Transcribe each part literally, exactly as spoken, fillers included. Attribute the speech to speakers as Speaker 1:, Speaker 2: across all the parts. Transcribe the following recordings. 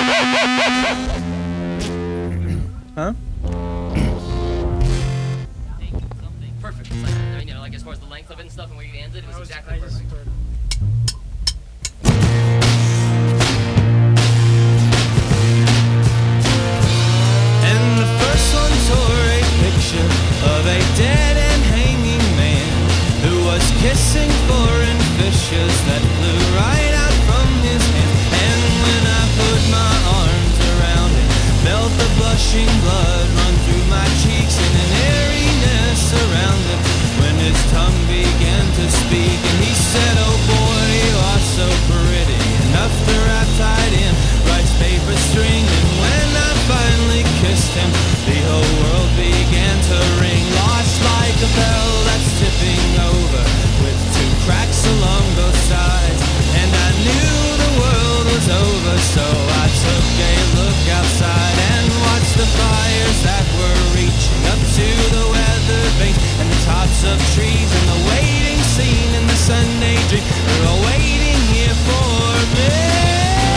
Speaker 1: Huh?
Speaker 2: Perfect. It's like, I mean, you know, like as far as the length of it and stuff and where you ended, it was exactly perfect.
Speaker 3: And the first one tore a picture of a dead and hanging man who was kissing foreign fishes that flew right out from his hands. And when I put my arms around him, felt the blushing blood run through my cheeks and an airiness around him when his tongue began to speak. And he said, "Oh boy, you are so pretty, enough to wrap tied in rice paper string." And when I finally kissed him, the whole world began to ring, lost like a bell that's tipping over with two cracks along both sides. And I knew the world was over, so I took a look outside and watched the fires that were reaching up to the weather vanes and the tops of trees, and the waiting scene in the Sunday dream were all waiting here for me.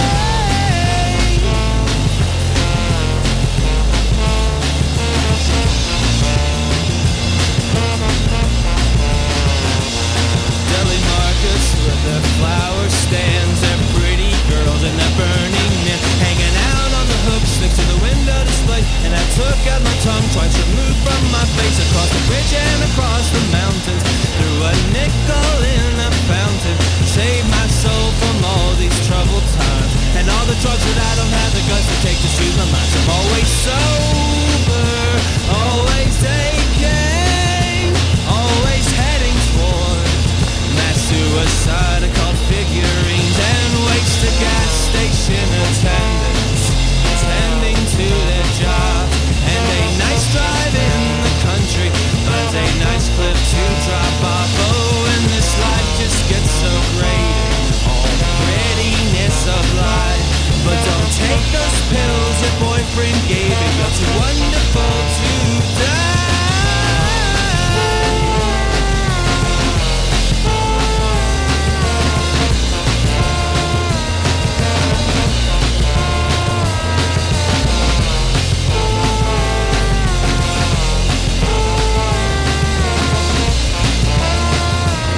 Speaker 3: Deli markets with their flower stands, their pretty girls and their burning men hanging out on the hooks next to the window display. And I took out my tongue, twice removed from my face, across the bridge and across the mountains, threw a nickel in a fountain, saved my soul from all these troubled times and all the drugs that I don't have the guts to take to soothe my mind. I'm always sober, always aching, always heading towards mass suicide. I called figurines and wasted gas station attendants attending to their job, and a nice drive in the country, but a nice clip to drop off. Oh, and this life just gets so great, all the prettiness of life. But don't take those pills your boyfriend gave you, you're too wonderful to die.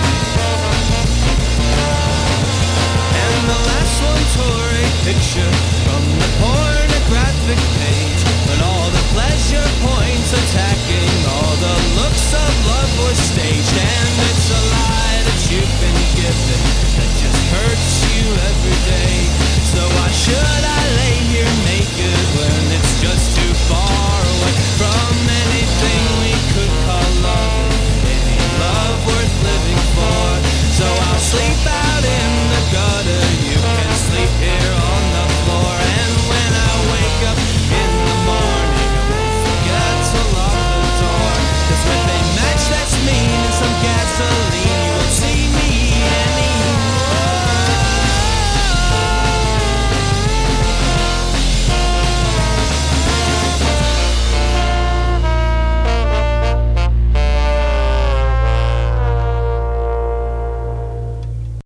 Speaker 3: And the last one tore a picture